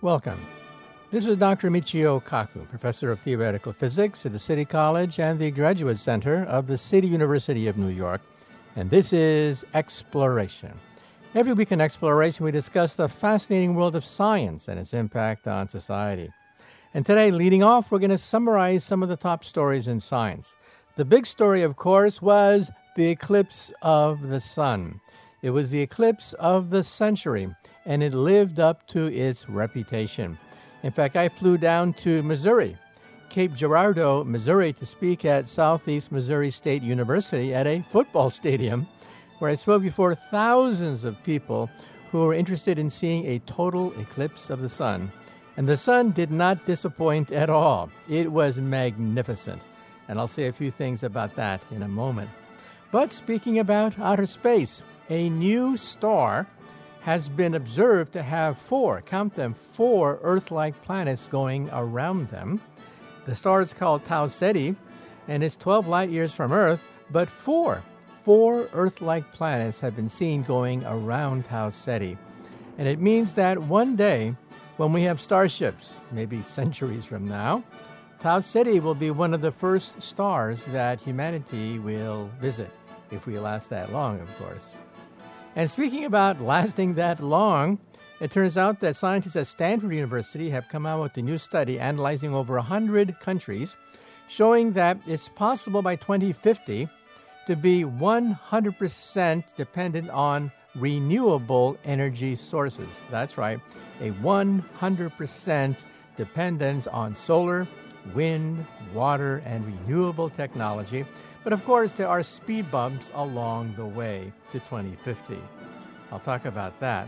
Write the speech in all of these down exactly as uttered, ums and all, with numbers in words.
Welcome. This is Doctor Michio Kaku, Professor of Theoretical Physics at the City College and the Graduate Center of the City University of New York, and this is Exploration. Every week in Exploration, we discuss the fascinating world of science and its impact on society. And today, leading off, we're going to summarize some of the top stories in science. The big story, of course, was the eclipse of the sun. It was the eclipse of the century, and it lived up to its reputation. In fact, I flew down to Missouri, Cape Girardeau, Missouri, to speak at Southeast Missouri State University at a football stadium, where I spoke before thousands of people who were interested in seeing a total eclipse of the sun. And the sun did not disappoint at all. It was magnificent. And I'll say a few things about that in a moment. But speaking about outer space, a new star has been observed to have four, count them, four Earth-like planets going around them. The star is called Tau Ceti, and it's twelve light years from Earth, but four, four Earth-like planets have been seen going around Tau Ceti. And it means that one day, when we have starships, maybe centuries from now, Tau Ceti will be one of the first stars that humanity will visit, if we last that long, of course. And speaking about lasting that long, it turns out that scientists at Stanford University have come out with a new study analyzing over one hundred countries, showing that it's possible by twenty fifty to be one hundred percent dependent on renewable energy sources. That's right, a one hundred percent dependence on solar, wind, water, and renewable technology. But of course, there are speed bumps along the way to twenty fifty. I'll talk about that.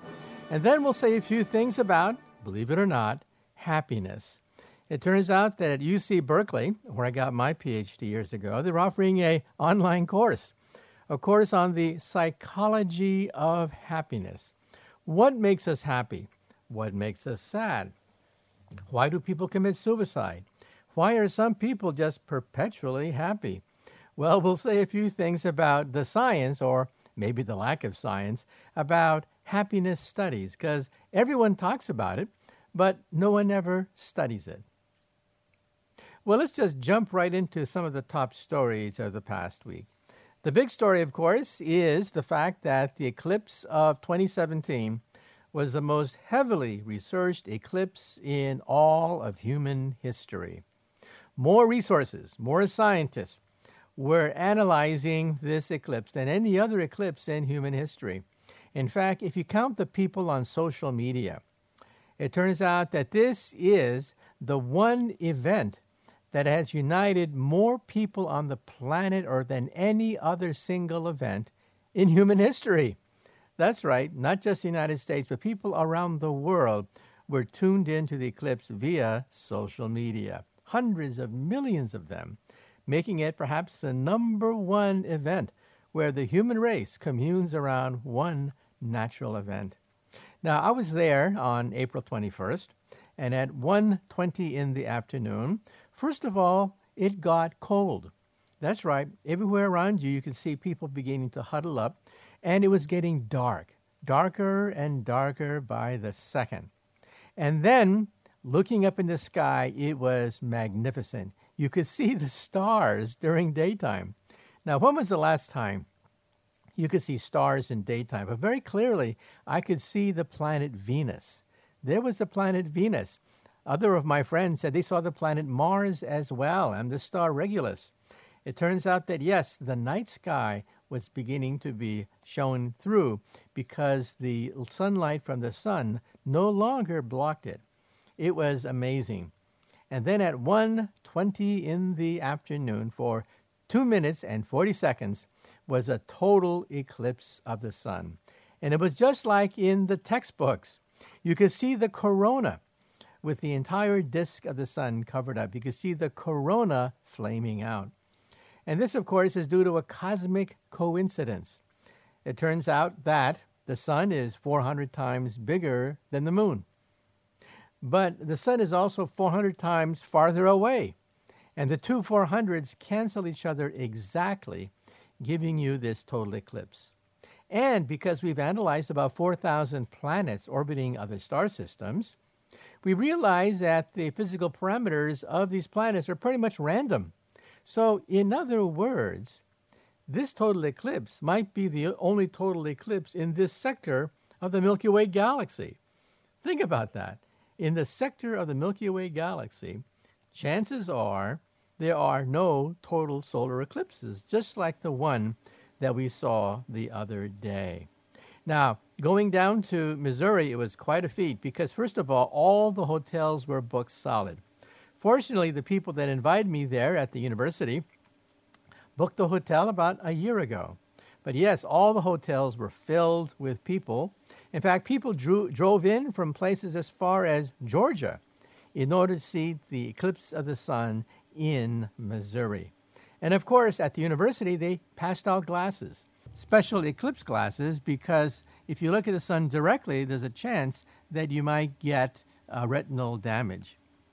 And then we'll say a few things about, believe it or not, happiness. It turns out that at U C Berkeley, where I got my P H D years ago, they're offering an online course, a course on the psychology of happiness. What makes us happy? What makes us sad? Why do people commit suicide? Why are some people just perpetually happy? Well, we'll say a few things about the science, or maybe the lack of science, about happiness studies, because everyone talks about it, but no one ever studies it. Well, let's just jump right into some of the top stories of the past week. The big story, of course, is the fact that the eclipse of twenty seventeen was the most heavily researched eclipse in all of human history. More resources, more scientists were analyzing this eclipse than any other eclipse in human history. In fact, if you count the people on social media, it turns out that this is the one event that has united more people on the planet Earth than any other single event in human history. That's right, not just the United States, but people around the world were tuned into the eclipse via social media. Hundreds of millions of them, making it perhaps the number one event where the human race communes around one natural event. Now, I was there on April twenty-first, and at one twenty in the afternoon, first of all, it got cold. That's right, everywhere around you, you could see people beginning to huddle up, and it was getting dark, darker and darker by the second. And then, looking up in the sky, it was magnificent. You could see the stars during daytime. Now, when was the last time you could see stars in daytime? But very clearly, I could see the planet Venus. There was the planet Venus. Other of my friends said they saw the planet Mars as well, and the star Regulus. It turns out that, yes, the night sky was beginning to be shown through because the sunlight from the sun no longer blocked it. It was amazing. And then at one twenty in the afternoon, for two minutes and forty seconds, was a total eclipse of the sun. And it was just like in the textbooks. You could see the corona with the entire disk of the sun covered up. You could see the corona flaming out. And this, of course, is due to a cosmic coincidence. It turns out that the sun is four hundred times bigger than the moon. But the sun is also four hundred times farther away. And the two four hundreds cancel each other exactly, giving you this total eclipse. And because we've analyzed about four thousand planets orbiting other star systems, we realize that the physical parameters of these planets are pretty much random. So, in other words, this total eclipse might be the only total eclipse in this sector of the Milky Way galaxy. Think about that. In the sector of the Milky Way galaxy, chances are there are no total solar eclipses, just like the one that we saw the other day. Now, going down to Missouri, it was quite a feat because, first of all, all the hotels were booked solid. Fortunately, the people that invited me there at the university booked the hotel about a year ago. But yes, all the hotels were filled with people. In fact, people drew, drove in from places as far as Georgia in order to see the eclipse of the sun in Missouri. And of course, at the university, they passed out glasses, special eclipse glasses, because if you look at the sun directly, there's a chance that you might get uh, retinal damage.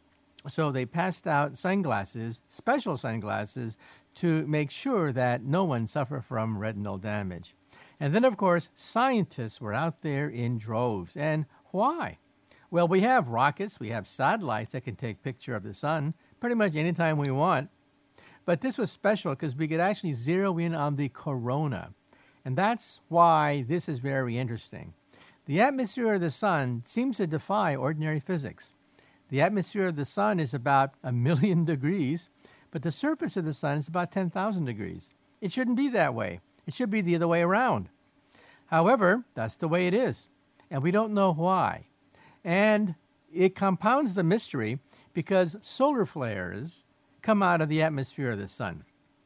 So they passed out sunglasses, special sunglasses, to make sure that no one suffer from retinal damage. And then, of course, scientists were out there in droves. And why? Well, we have rockets, we have satellites that can take picture of the sun pretty much anytime we want. But this was special because we could actually zero in on the corona. And that's why this is very interesting. The atmosphere of the sun seems to defy ordinary physics. The atmosphere of the sun is about a million degrees, but the surface of the sun is about ten thousand degrees. It shouldn't be that way. It should be the other way around. However, that's the way it is, and we don't know why. And it compounds the mystery because solar flares come out of the atmosphere of the sun.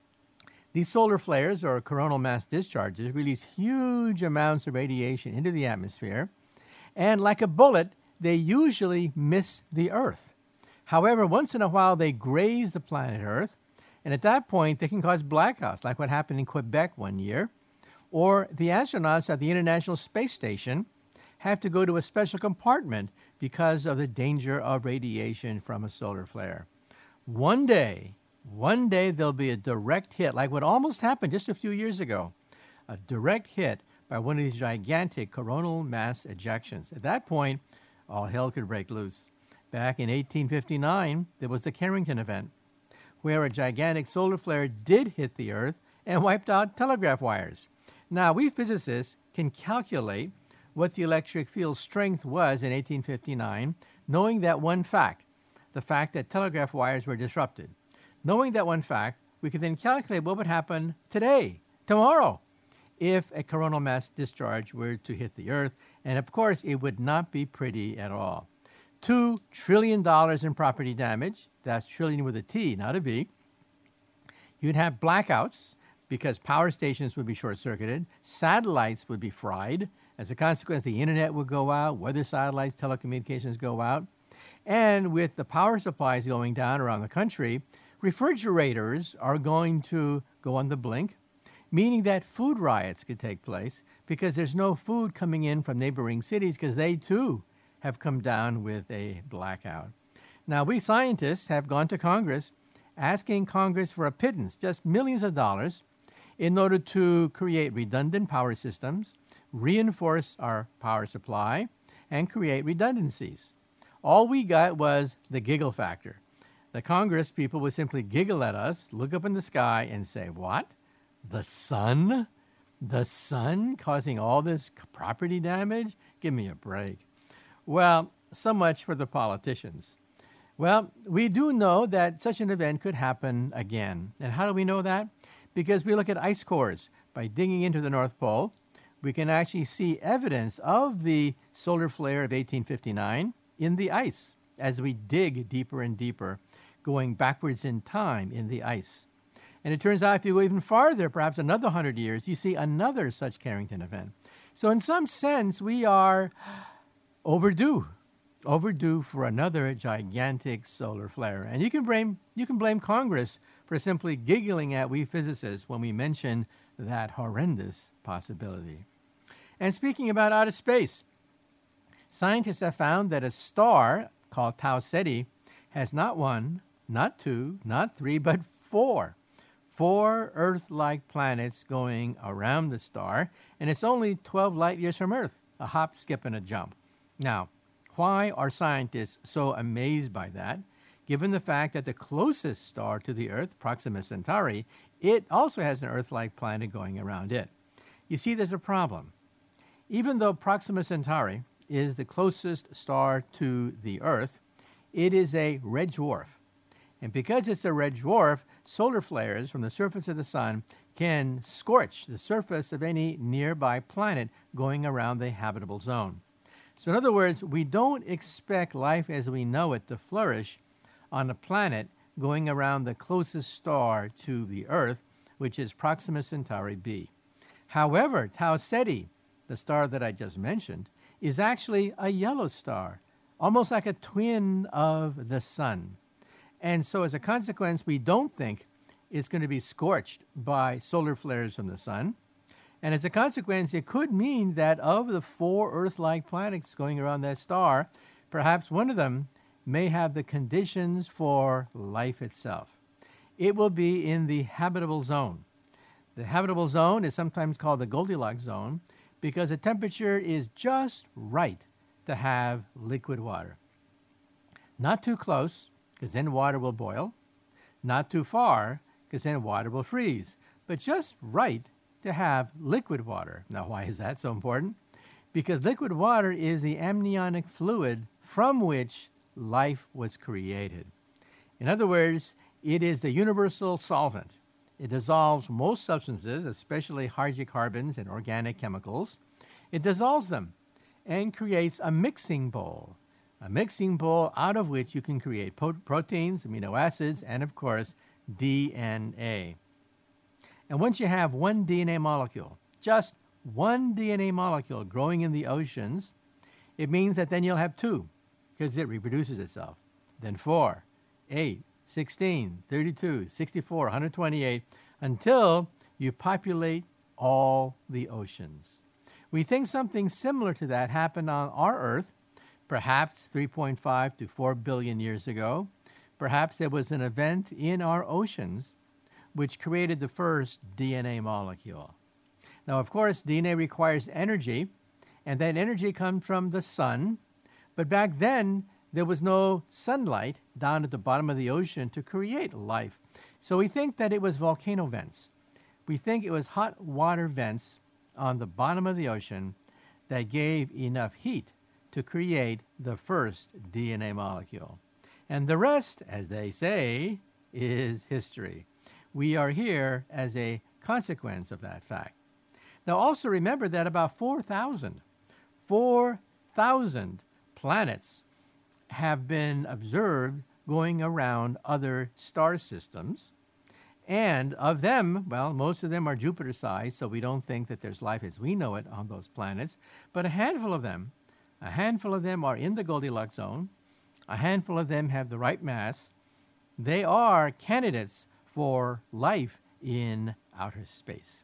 These solar flares, or coronal mass discharges, release huge amounts of radiation into the atmosphere, and like a bullet, they usually miss the Earth. However, once in a while, they graze the planet Earth, and at that point, they can cause blackouts, like what happened in Quebec one year. Or the astronauts at the International Space Station have to go to a special compartment because of the danger of radiation from a solar flare. One day, one day there'll be a direct hit, like what almost happened just a few years ago, a direct hit by one of these gigantic coronal mass ejections. At that point, all hell could break loose. Back in eighteen fifty-nine, there was the Carrington event, where a gigantic solar flare did hit the Earth and wiped out telegraph wires. Now, we physicists can calculate what the electric field strength was in eighteen fifty-nine, knowing that one fact, the fact that telegraph wires were disrupted. Knowing that one fact, we can then calculate what would happen today, tomorrow, if a coronal mass discharge were to hit the Earth. And of course, it would not be pretty at all. Two trillion dollars in property damage. That's trillion with a T, not a B. You'd have blackouts because power stations would be short-circuited. Satellites would be fried. As a consequence, the internet would go out. Weather satellites, telecommunications go out. And with the power supplies going down around the country, refrigerators are going to go on the blink, meaning that food riots could take place because there's no food coming in from neighboring cities because they, too, have come down with a blackout. Now, we scientists have gone to Congress asking Congress for a pittance, just millions of dollars, in order to create redundant power systems, reinforce our power supply, and create redundancies. All we got was the giggle factor. The Congress people would simply giggle at us, look up in the sky, and say, what? The sun? The sun causing all this property damage? Give me a break. Well, so much for the politicians. Well, we do know that such an event could happen again. And how do we know that? Because we look at ice cores. By digging into the North Pole, we can actually see evidence of the solar flare of eighteen fifty-nine in the ice as we dig deeper and deeper, going backwards in time in the ice. And it turns out if you go even farther, perhaps another one hundred years, you see another such Carrington event. So in some sense, we are overdue, overdue for another gigantic solar flare. And you can blame, you can blame Congress for simply giggling at we physicists when we mention that horrendous possibility. And speaking about outer space, scientists have found that a star called Tau Ceti has not one, not two, not three, but four. Four Earth-like planets going around the star, and it's only twelve light years from Earth, a hop, skip, and a jump. Now, why are scientists so amazed by that? Given the fact that the closest star to the Earth, Proxima Centauri, it also has an Earth-like planet going around it. You see, there's a problem. Even though Proxima Centauri is the closest star to the Earth, it is a red dwarf. And because it's a red dwarf, solar flares from the surface of the sun can scorch the surface of any nearby planet going around the habitable zone. So in other words, we don't expect life as we know it to flourish on a planet going around the closest star to the Earth, which is Proxima Centauri b. However, Tau Ceti, the star that I just mentioned, is actually a yellow star, almost like a twin of the sun. And so as a consequence, we don't think it's going to be scorched by solar flares from the sun. And as a consequence, it could mean that of the four Earth-like planets going around that star, perhaps one of them may have the conditions for life itself. It will be in the habitable zone. The habitable zone is sometimes called the Goldilocks zone because the temperature is just right to have liquid water. Not too close, because then water will boil. Not too far, because then water will freeze. But just right to have liquid water. Now, why is that so important? Because liquid water is the amniotic fluid from which life was created. In other words, it is the universal solvent. It dissolves most substances, especially hydrocarbons and organic chemicals. It dissolves them and creates a mixing bowl, a mixing bowl out of which you can create po- proteins, amino acids, and of course, D N A. And once you have one D N A molecule, just one D N A molecule growing in the oceans, it means that then you'll have two, because it reproduces itself. Then four, eight, sixteen, thirty-two, sixty-four, one hundred twenty-eight, until you populate all the oceans. We think something similar to that happened on our Earth, perhaps three point five to four billion years ago. Perhaps there was an event in our oceans which created the first D N A molecule. Now, of course, D N A requires energy, and that energy comes from the sun. But back then, there was no sunlight down at the bottom of the ocean to create life. So we think that it was volcano vents. We think it was hot water vents on the bottom of the ocean that gave enough heat to create the first D N A molecule. And the rest, as they say, is history. We are here as a consequence of that fact. Now also remember that about four thousand, four thousand planets have been observed going around other star systems. And of them, well, most of them are Jupiter-sized, so we don't think that there's life as we know it on those planets. But a handful of them, a handful of them are in the Goldilocks zone. A handful of them have the right mass. They are candidates for life in outer space.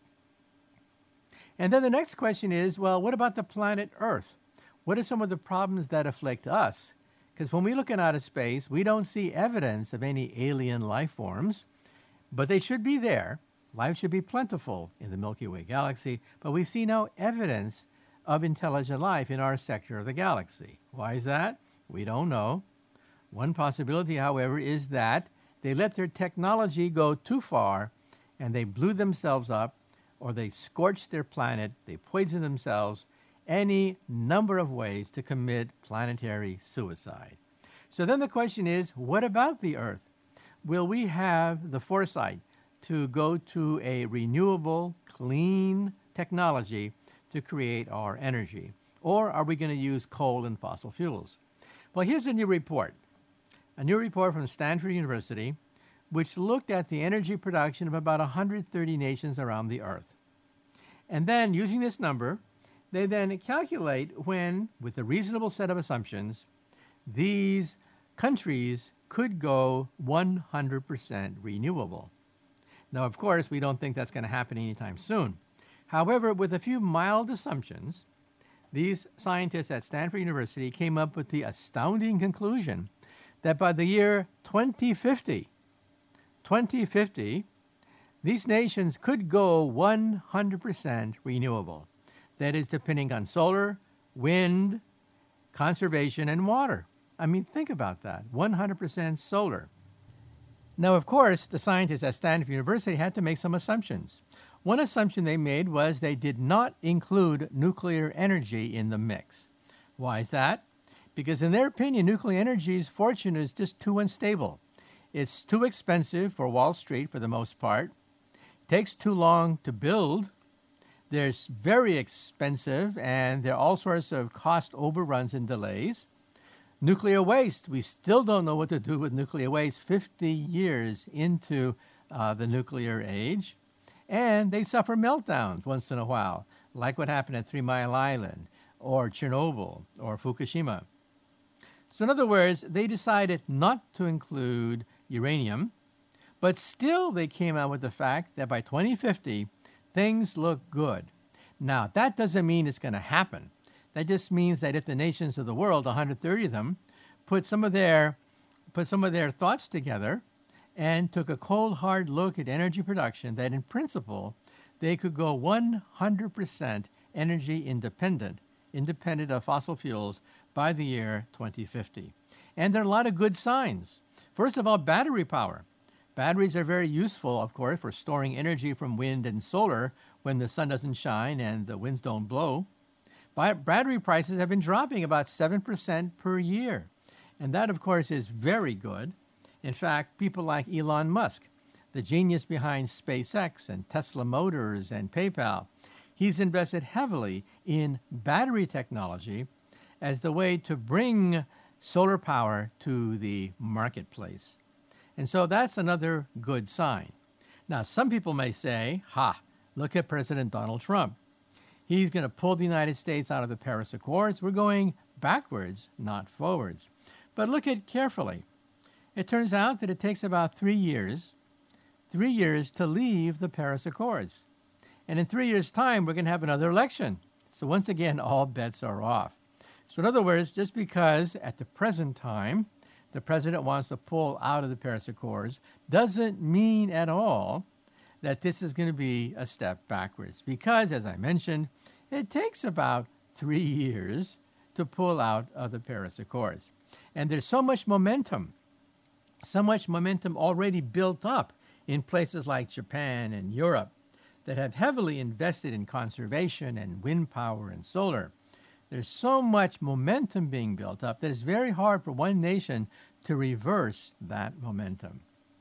And then the next question is, well, what about the planet Earth? What are some of the problems that afflict us? Because when we look in outer space, we don't see evidence of any alien life forms, but they should be there. Life should be plentiful in the Milky Way galaxy, but we see no evidence of intelligent life in our sector of the galaxy. Why is that? We don't know. One possibility, however, is that they let their technology go too far and they blew themselves up, or they scorched their planet, they poisoned themselves, any number of ways to commit planetary suicide. So then the question is, what about the Earth? Will we have the foresight to go to a renewable, clean technology to create our energy? Or are we going to use coal and fossil fuels? Well, here's a new report. A new report from Stanford University, which looked at the energy production of about one hundred thirty nations around the Earth. And then, using this number, they then calculate when, with a reasonable set of assumptions, these countries could go one hundred percent renewable. Now, of course, we don't think that's going to happen anytime soon. However, with a few mild assumptions, these scientists at Stanford University came up with the astounding conclusion that by the year twenty fifty, twenty fifty, these nations could go one hundred percent renewable. That is, depending on solar, wind, conservation, and water. I mean, think about that. one hundred percent solar. Now, of course, the scientists at Stanford University had to make some assumptions. One assumption they made was they did not include nuclear energy in the mix. Why is that? Because in their opinion, nuclear energy's fortune is just too unstable. It's too expensive for Wall Street for the most part. Takes too long to build. There's very expensive, and there are all sorts of cost overruns and delays. Nuclear waste, we still don't know what to do with nuclear waste fifty years into uh, the nuclear age. And they suffer meltdowns once in a while, like what happened at Three Mile Island, or Chernobyl, or Fukushima. So in other words, they decided not to include uranium, but still they came out with the fact that by twenty fifty, things look good. Now, that doesn't mean it's going to happen. That just means that if the nations of the world, one hundred thirty of them, put some of their, put some of their thoughts together and took a cold, hard look at energy production, that in principle, they could go one hundred percent energy independent, independent of fossil fuels by the year twenty fifty. And there are a lot of good signs. First of all, battery power. Batteries are very useful, of course, for storing energy from wind and solar when the sun doesn't shine and the winds don't blow. Battery prices have been dropping about seven percent per year. And that, of course, is very good. In fact, people like Elon Musk, the genius behind SpaceX and Tesla Motors and PayPal, he's invested heavily in battery technology as the way to bring solar power to the marketplace. And so that's another good sign. Now, some people may say, ha, look at President Donald Trump. He's going to pull the United States out of the Paris Accords. We're going backwards, not forwards. But look at it carefully. It turns out that it takes about three years, three years to leave the Paris Accords. And in three years' time, we're going to have another election. So once again, all bets are off. So in other words, just because at the present time, the president wants to pull out of the Paris Accords doesn't mean at all that this is going to be a step backwards. Because, as I mentioned, it takes about three years to pull out of the Paris Accords. And there's so much momentum, so much momentum already built up in places like Japan and Europe that have heavily invested in conservation and wind power and solar. There's so much momentum being built up that it's very hard for one nation to reverse that momentum.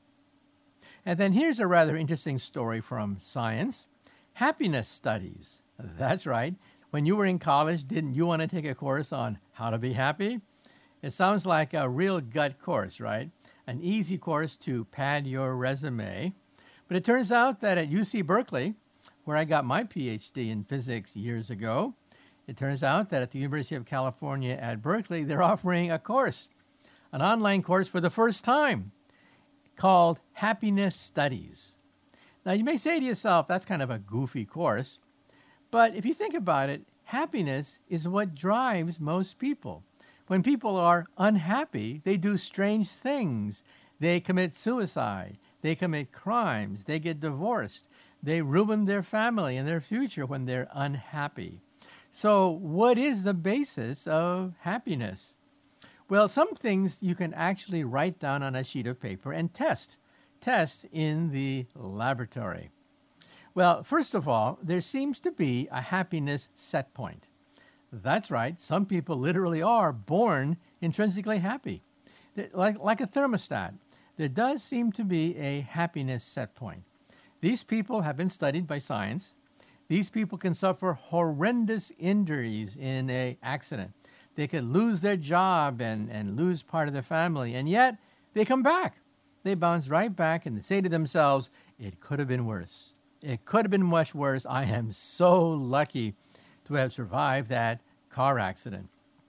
And then here's a rather interesting story from science. Happiness studies. That's right. When you were in college, didn't you want to take a course on how to be happy? It sounds like a real gut course, right? An easy course to pad your resume. But it turns out that at U C Berkeley, where I got my P H D in physics years ago, it turns out that at the University of California at Berkeley, they're offering a course, an online course for the first time, called Happiness Studies. Now, you may say to yourself, that's kind of a goofy course. But if you think about it, happiness is what drives most people. When people are unhappy, they do strange things. They commit suicide. They commit crimes. They get divorced. They ruin their family and their future when they're unhappy. So what is the basis of happiness? Well, some things you can actually write down on a sheet of paper and test. Test in the laboratory. Well, first of all, there seems to be a happiness set point. That's right. Some people literally are born intrinsically happy. Like, like a thermostat, there does seem to be a happiness set point. These people have been studied by science. These people can suffer horrendous injuries in an accident. They could lose their job and, and lose part of their family, and yet they come back. They bounce right back and they say to themselves, it could have been worse. It could have been much worse. I am so lucky to have survived that car accident.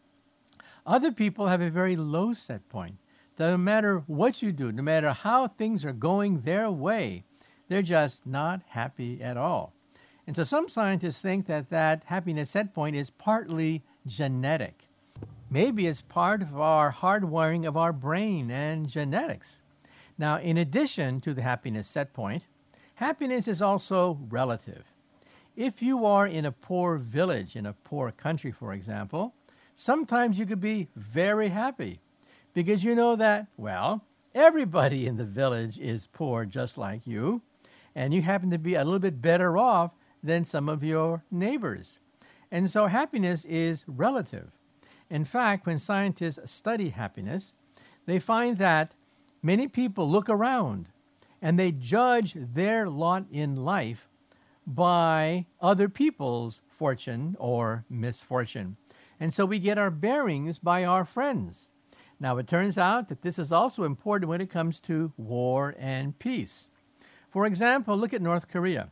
Other people have a very low set point. No matter what you do, no matter how things are going their way, they're just not happy at all. And so some scientists think that that happiness set point is partly genetic. Maybe it's part of our hardwiring of our brain and genetics. Now, in addition to the happiness set point, happiness is also relative. If you are in a poor village, in a poor country, for example, Sometimes you could be very happy because you know that, well, everybody in the village is poor just like you, and you happen to be a little bit better off than some of your neighbors. And so happiness is relative. In fact, when scientists study happiness, they find that many people look around and they judge their lot in life by other people's fortune or misfortune. And so we get our bearings by our friends. Now, it turns out that this is also important when it comes to war and peace. For example, look at North Korea.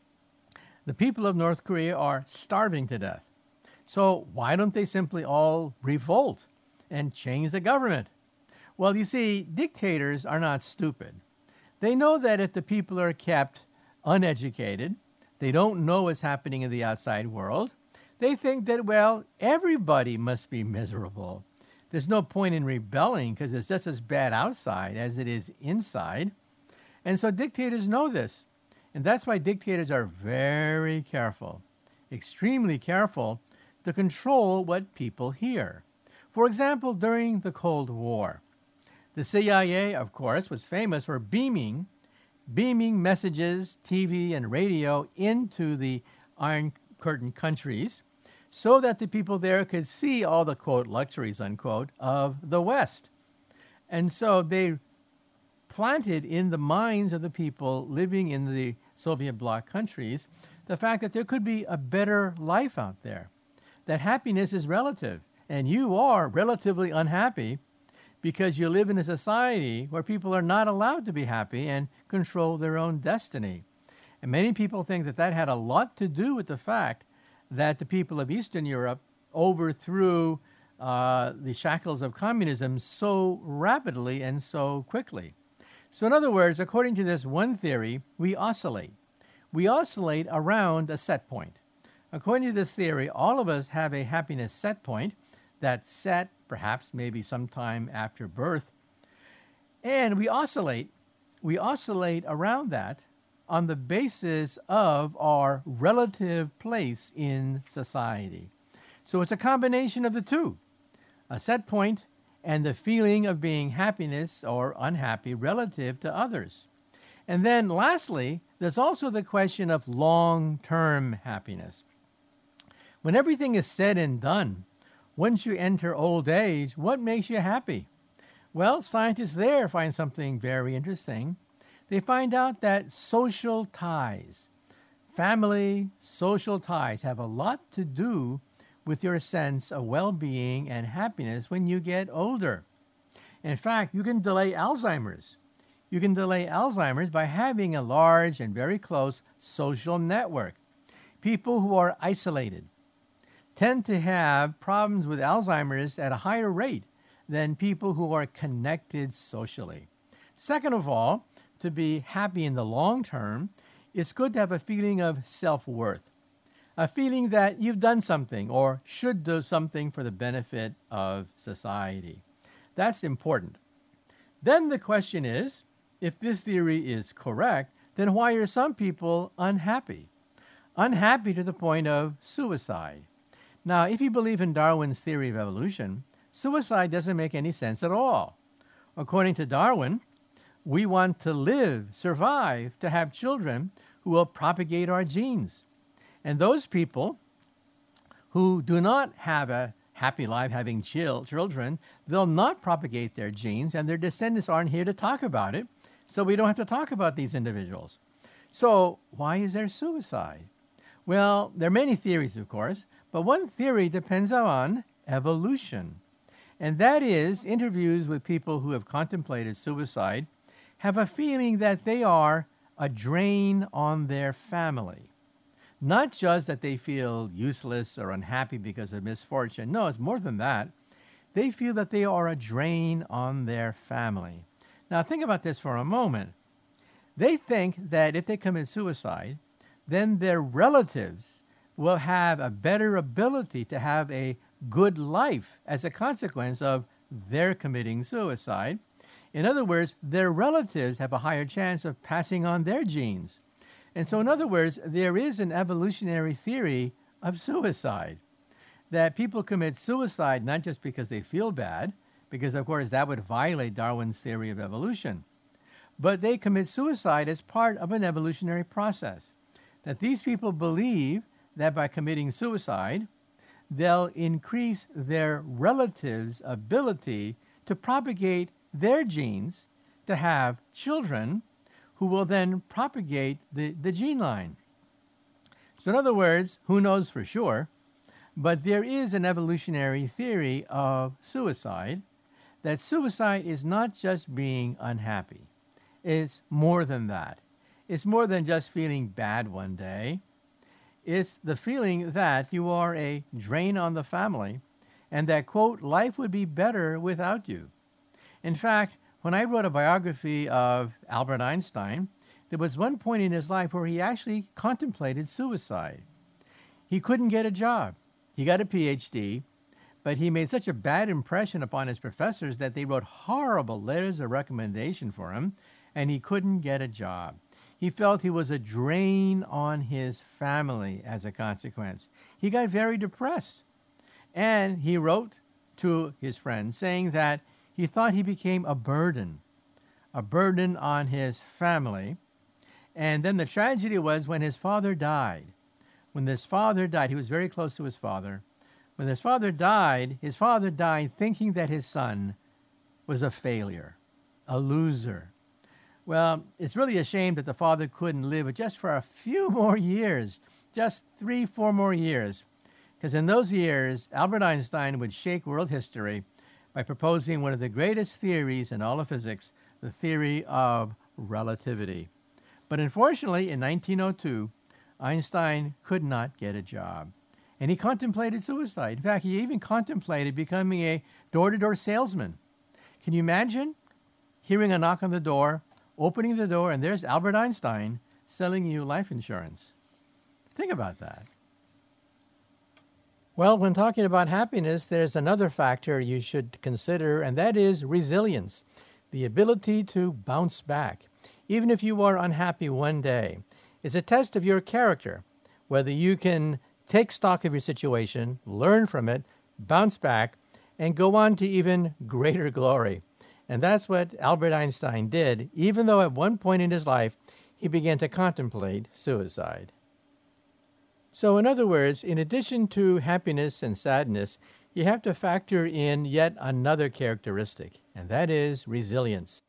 The people of North Korea are starving to death. So why don't they simply all revolt and change the government? Well, you see, dictators are not stupid. They know that if the people are kept uneducated, they don't know what's happening in the outside world, they think that, well, everybody must be miserable. There's no point in rebelling because it's just as bad outside as it is inside. And so dictators know this. And that's why dictators are very careful, extremely careful to control what people hear. For example, during the Cold War, the C I A, of course, was famous for beaming, beaming messages, T V and radio into the Iron Curtain countries so that the people there could see all the, quote, luxuries, unquote, of the West. And so they planted in the minds of the people living in the Soviet bloc countries the fact that there could be a better life out there, that happiness is relative, and you are relatively unhappy because you live in a society where people are not allowed to be happy and control their own destiny. And many people think that that had a lot to do with the fact that the people of Eastern Europe overthrew uh, the shackles of communism so rapidly and so quickly. So in other words, according to this one theory, we oscillate. We oscillate around a set point. According to this theory, all of us have a happiness set point that's set perhaps maybe sometime after birth. And we oscillate. We oscillate around that on the basis of our relative place in society. So it's a combination of the two, a set point and the feeling of being happiness or unhappy relative to others. And then lastly, there's also the question of long-term happiness. When everything is said and done, once you enter old age, what makes you happy? Well, scientists there find something very interesting. They find out that social ties, family, social ties have a lot to do with your sense of well-being and happiness when you get older. In fact, you can delay Alzheimer's. You can delay Alzheimer's by having a large and very close social network. People who are isolated tend to have problems with Alzheimer's at a higher rate than people who are connected socially. Second of all, to be happy in the long term, it's good to have a feeling of self-worth, a feeling that you've done something or should do something for the benefit of society. That's important. Then the question is, if this theory is correct, then why are some people unhappy? Unhappy to the point of suicide. Now, if you believe in Darwin's theory of evolution, suicide doesn't make any sense at all. According to Darwin, we want to live, survive, to have children who will propagate our genes. And those people who do not have a happy life having chil- children, they'll not propagate their genes, and their descendants aren't here to talk about it, so we don't have to talk about these individuals. So why is there suicide? Well, there are many theories, of course, but one theory depends on evolution. And that is, interviews with people who have contemplated suicide have a feeling that they are a drain on their family. Not just that they feel useless or unhappy because of misfortune. No, it's more than that. They feel that they are a drain on their family. Now, think about this for a moment. They think that if they commit suicide, then their relatives will have a better ability to have a good life as a consequence of their committing suicide. In other words, their relatives have a higher chance of passing on their genes. And so, in other words, there is an evolutionary theory of suicide. that people commit suicide not just because they feel bad, because of course that would violate Darwin's theory of evolution, but they commit suicide as part of an evolutionary process. That these people believe that by committing suicide, they'll increase their relatives' ability to propagate their genes to have children who will then propagate the, the gene line. So in other words, who knows for sure, but there is an evolutionary theory of suicide, that suicide is not just being unhappy. It's more than that. It's more than just feeling bad one day. It's the feeling that you are a drain on the family and that, quote, life would be better without you. In fact, when I wrote a biography of Albert Einstein, there was one point in his life where he actually contemplated suicide. He couldn't get a job. He got a P H D, but he made such a bad impression upon his professors that they wrote horrible letters of recommendation for him, and he couldn't get a job. He felt he was a drain on his family as a consequence. He got very depressed. And he wrote to his friends saying that he thought he became a burden, a burden on his family. And then the tragedy was when his father died. When his father died, he was very close to his father. When his father died, his father died thinking that his son was a failure, a loser. Well, it's really a shame that the father couldn't live just for a few more years, just three, four more years. Because in those years, Albert Einstein would shake world history by proposing one of the greatest theories in all of physics, the theory of relativity. But unfortunately, in nineteen oh two, Einstein could not get a job. And he contemplated suicide. In fact, he even contemplated becoming a door-to-door salesman. Can you imagine hearing a knock on the door, opening the door, and there's Albert Einstein selling you life insurance? Think about that. Well, when talking about happiness, there's another factor you should consider, and that is resilience, the ability to bounce back. Even if you are unhappy one day, it's a test of your character, whether you can take stock of your situation, learn from it, bounce back, and go on to even greater glory. And that's what Albert Einstein did, even though at one point in his life, he began to contemplate suicide. So in other words, in addition to happiness and sadness, you have to factor in yet another characteristic, and that is resilience.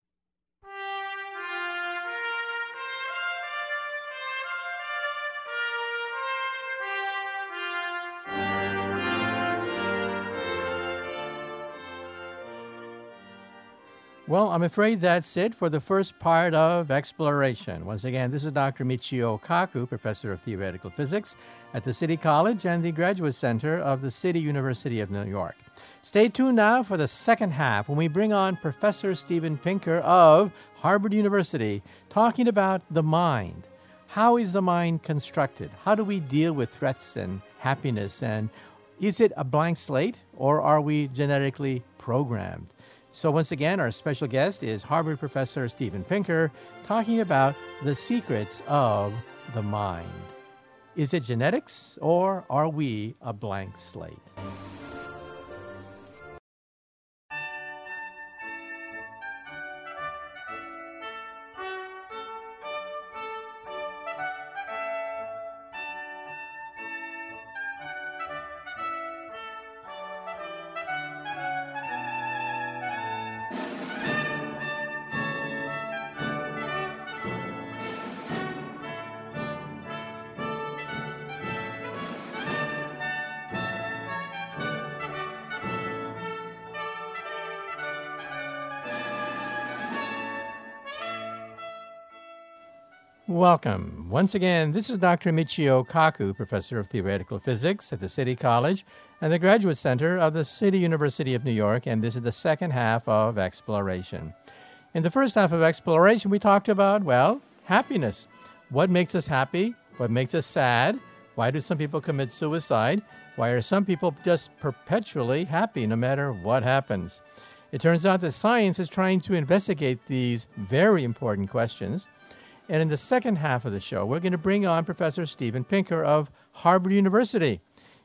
Well, I'm afraid that's it for the first part of Exploration. Once again, this is Doctor Michio Kaku, Professor of Theoretical Physics at the City College and the Graduate Center of the City University of New York. Stay tuned now for the second half when we bring on Professor Steven Pinker of Harvard University talking about the mind. How is the mind constructed? How do we deal with threats and happiness? And is it a blank slate or are we genetically programmed? So once again, our special guest is Harvard Professor Steven Pinker talking about the secrets of the mind. Is it genetics or are we a blank slate? Welcome. Once again, this is Doctor Michio Kaku, Professor of Theoretical Physics at the City College and the Graduate Center of the City University of New York, and this is the second half of Exploration. In the first half of Exploration, we talked about, well, happiness. What makes us happy? What makes us sad? Why do some people commit suicide? Why are some people just perpetually happy no matter what happens? It turns out that science is trying to investigate these very important questions. And in the second half of the show, we're going to bring on Professor Steven Pinker of Harvard University.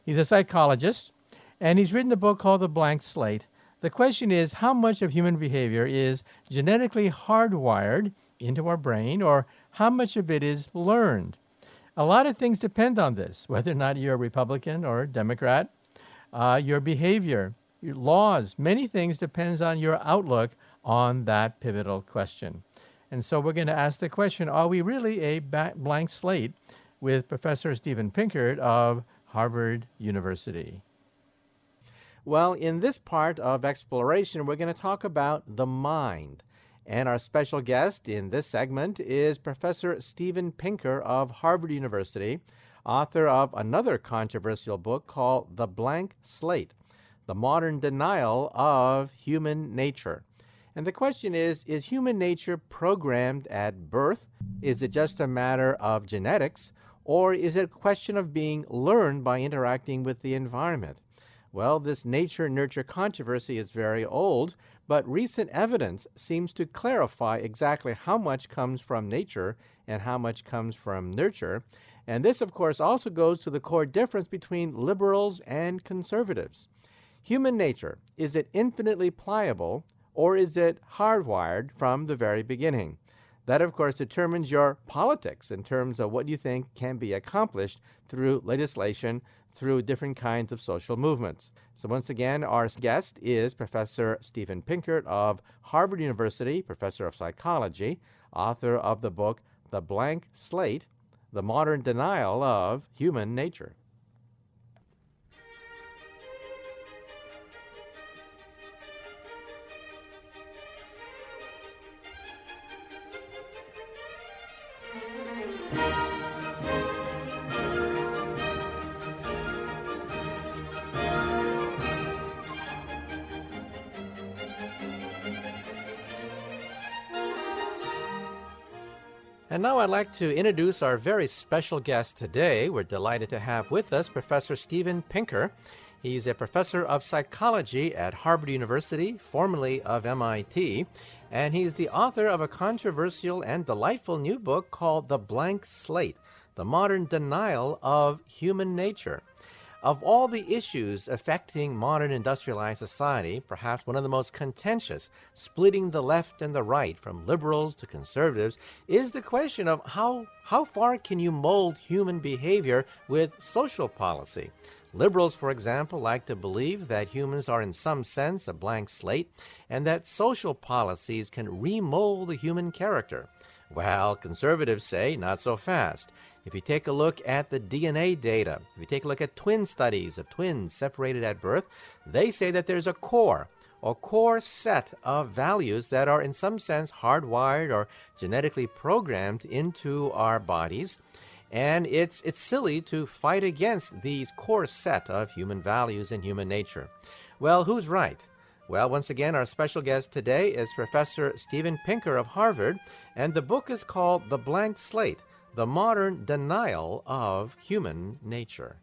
He's a psychologist, and he's written a book called The Blank Slate. The question is, how much of human behavior is genetically hardwired into our brain, or how much of it is learned? A lot of things depend on this, whether or not you're a Republican or a Democrat, uh, your behavior, your laws, many things depends on your outlook on that pivotal question. And so we're going to ask the question, are we really a ba- blank slate, with Professor Steven Pinker of Harvard University? Well, in this part of Exploration, we're going to talk about the mind. And our special guest in this segment is Professor Steven Pinker of Harvard University, author of another controversial book called The Blank Slate, The Modern Denial of Human Nature. And the question is, is human nature programmed at birth? Is it just a matter of genetics? Or is it a question of being learned by interacting with the environment? Well, this nature-nurture controversy is very old, but recent evidence seems to clarify exactly how much comes from nature and how much comes from nurture. And this, of course, also goes to the core difference between liberals and conservatives. Human nature, is it infinitely pliable, or is it hardwired from the very beginning? That, of course, determines your politics in terms of what you think can be accomplished through legislation, through different kinds of social movements. So once again, our guest is Professor Steven Pinker of Harvard University, professor of psychology, author of the book The Blank Slate, The Modern Denial of Human Nature. And now I'd like to introduce our very special guest today. We're delighted to have with us Professor Steven Pinker. He's a professor of psychology at Harvard University, formerly of M I T, and he's the author of a controversial and delightful new book called The Blank Slate, The Modern Denial of Human Nature. Of all the issues affecting modern industrialized society, perhaps one of the most contentious, splitting the left and the right, from liberals to conservatives, is the question of how, how far can you mold human behavior with social policy? Liberals, for example, like to believe that humans are in some sense a blank slate, and that social policies can remold the human character. Well, conservatives say not so fast. If you take a look at the D N A data, if you take a look at twin studies of twins separated at birth, they say that there's a core, or core set of values that are in some sense hardwired or genetically programmed into our bodies. And it's it's silly to fight against these core set of human values and human nature. Well, who's right? Well, once again, our special guest today is Professor Steven Pinker of Harvard, and the book is called The Blank Slate, The Modern Denial of Human Nature.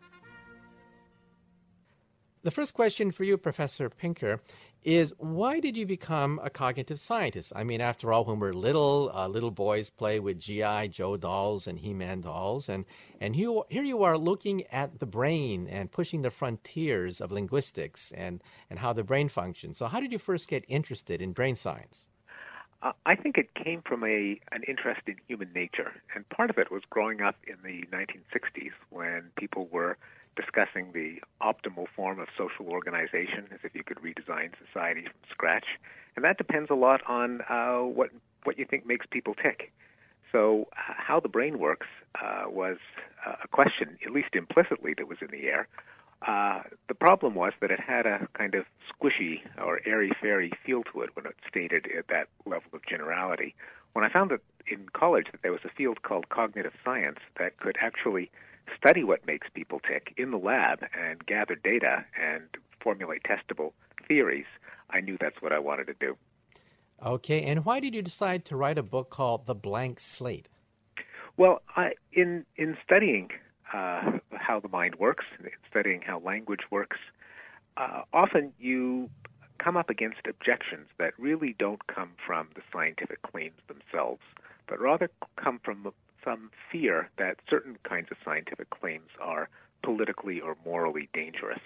The first question for you, Professor Pinker, is why did you become a cognitive scientist? I mean, after all, when we're little, uh, little boys play with G I. Joe dolls and He-Man dolls, and, and here, here you are looking at the brain and pushing the frontiers of linguistics and, and how the brain functions. So how did you first get interested in brain science? Uh, I think it came from a an interest in human nature, and part of it was growing up in the nineteen sixties when people were discussing the optimal form of social organization, as if you could redesign society from scratch, and that depends a lot on uh, what what you think makes people tick. So uh, how the brain works uh, was uh, a question, at least implicitly, that was in the air. Uh, the problem was that it had a kind of squishy or airy-fairy feel to it when it stated at that level of generality. When I found that in college that there was a field called cognitive science that could actually study what makes people tick in the lab and gather data and formulate testable theories, I knew that's what I wanted to do. Okay, and why did you decide to write a book called The Blank Slate? Well, I, in in studying uh, how the mind works, in studying how language works, uh, often you come up against objections that really don't come from the scientific claims themselves, but rather come from some fear that certain kinds of scientific claims are politically or morally dangerous.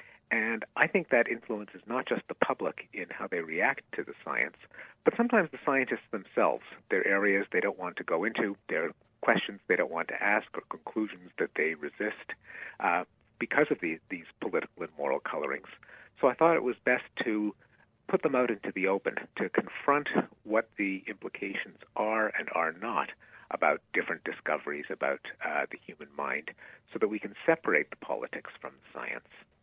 And I think that influences not just the public in how they react to the science, but sometimes the scientists themselves. There are areas they don't want to go into, there are questions they don't want to ask, or conclusions that they resist uh, because of the, these political and moral colorings. So I thought it was best to put them out into the open, to confront what the implications are and are not about different discoveries about uh, the human mind, so that we can separate the politics from the science.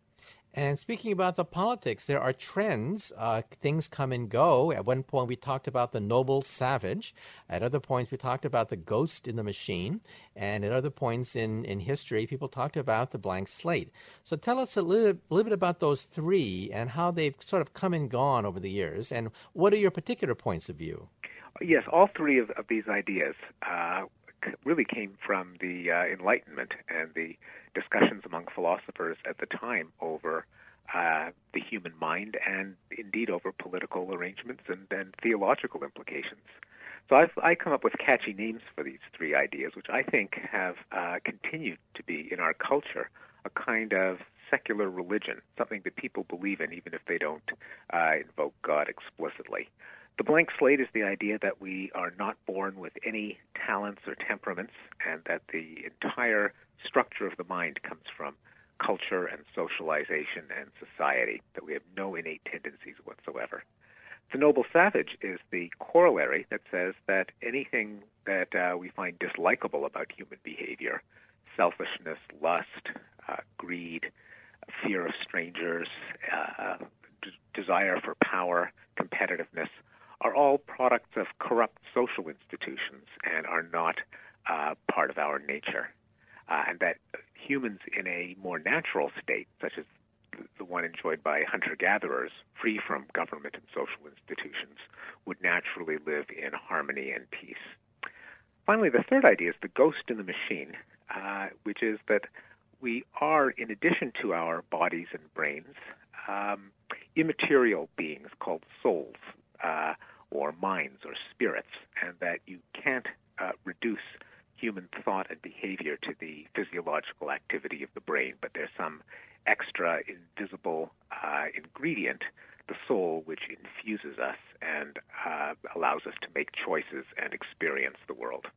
And speaking about the politics, there are trends. Uh, things come and go. At one point, we talked about the noble savage. At other points, we talked about the ghost in the machine. And at other points in, in history, people talked about the blank slate. So tell us a little, a little bit about those three and how they've sort of come and gone over the years. And what are your particular points of view? Yes, all three of, of these ideas uh, really came from the uh, Enlightenment and the discussions among philosophers at the time over uh, the human mind and indeed over political arrangements and, and theological implications. So I've I come up with catchy names for these three ideas, which I think have uh, continued to be in our culture a kind of secular religion, something that people believe in even if they don't uh, invoke God explicitly. The blank slate is the idea that we are not born with any talents or temperaments, and that the entire structure of the mind comes from culture and socialization and society, that we have no innate tendencies whatsoever. The noble savage is the corollary that says that anything that uh, we find dislikable about human behavior, selfishness, lust, uh, greed, fear of strangers, uh, d- desire for power, competitiveness, are all products of corrupt social institutions and are not uh, part of our nature. Uh, and that humans in a more natural state, such as the one enjoyed by hunter-gatherers, free from government and social institutions, would naturally live in harmony and peace. Finally, the third idea is the ghost in the machine, uh, which is that we are, in addition to our bodies and brains, um, immaterial beings called souls, uh, or minds or spirits, and that you can't uh, reduce human thought and behavior to the physiological activity of the brain, but there's some extra invisible uh, ingredient, the soul, which infuses us and uh, allows us to make choices and experience the world.